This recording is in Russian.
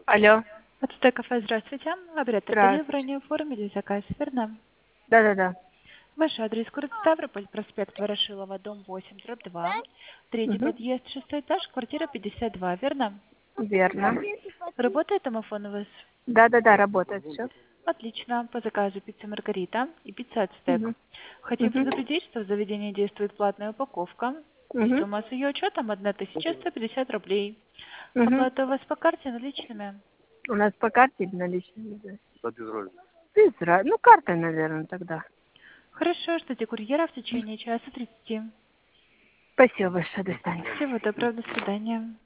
Алло, Отстой кафе, здравствуйте. Обряд здравствуйте. ранее оформили заказ, верно? Да-да-да. Ваш адрес город Ставрополь, проспект Ворошилова, дом 8, дробь 2. Третий Угу. подъезд, шестой этаж, квартира 52, верно? Верно. Работает домофон у вас? Да-да-да, работает все. Отлично. По заказу пицца Маргарита и пицца Ацтек. Угу. Хотим Угу. предупредить, что в заведении действует платная упаковка. И Угу. сумма с ее учетом 1150 рублей. Угу. Оплата у вас по карте наличными? У нас по карте или наличными? Да? Да, без разницы. Без разницы. Ну, картой, наверное, тогда. Хорошо, ждите курьера в течение часа 30. Спасибо большое, до свидания. Всего доброго, до свидания.